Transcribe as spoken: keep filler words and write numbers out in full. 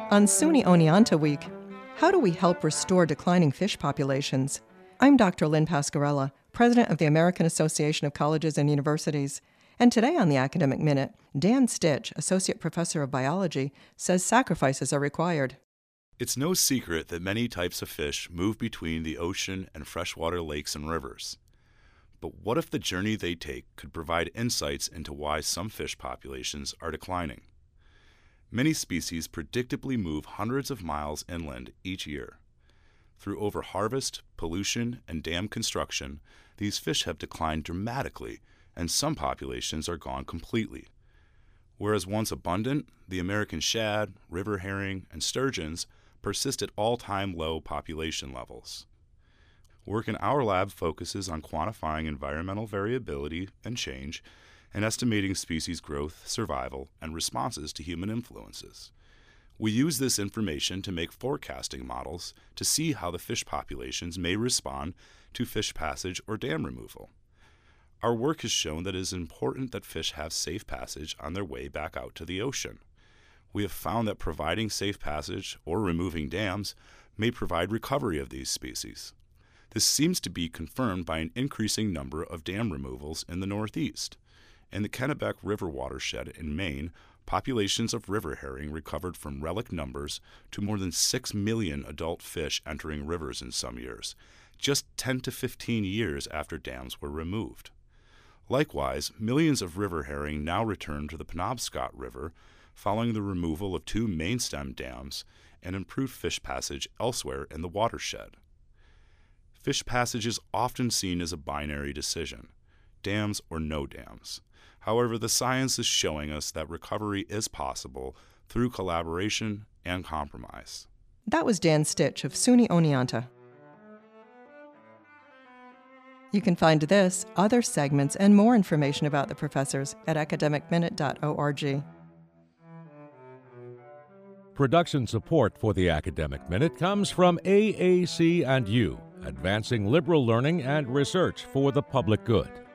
On SUNY Oneonta Week, how do we help restore declining fish populations? I'm Doctor Lynn Pasquarella, President of the American Association of Colleges and Universities. And today on the Academic Minute, Dan Stitch, Associate Professor of Biology, says sacrifices are required. It's no secret that many types of fish move between the ocean and freshwater lakes and rivers. But what if the journey they take could provide insights into why some fish populations are declining? Many species predictably move hundreds of miles inland each year. Through overharvest, pollution, and dam construction, these fish have declined dramatically, and some populations are gone completely. Whereas once abundant, the American shad, river herring, and sturgeons persist at all-time low population levels. Work in our lab focuses on quantifying environmental variability and change, and estimating species growth, survival, and responses to human influences. We use this information to make forecasting models to see how the fish populations may respond to fish passage or dam removal. Our work has shown that it is important that fish have safe passage on their way back out to the ocean. We have found that providing safe passage or removing dams may provide recovery of these species. This seems to be confirmed by an increasing number of dam removals in the Northeast. In the Kennebec River watershed in Maine, populations of river herring recovered from relic numbers to more than six million adult fish entering rivers in some years, just ten to fifteen years after dams were removed. Likewise, millions of river herring now return to the Penobscot River following the removal of two main stem dams and improved fish passage elsewhere in the watershed. Fish passage is often seen as a binary decision, dams or no dams. However, the science is showing us that recovery is possible through collaboration and compromise. That was Dan Stitch of SUNY Oneonta. You can find this, other segments, and more information about the professors at academic minute dot org. Production support for the Academic Minute comes from A A C and U, advancing liberal learning and research for the public good.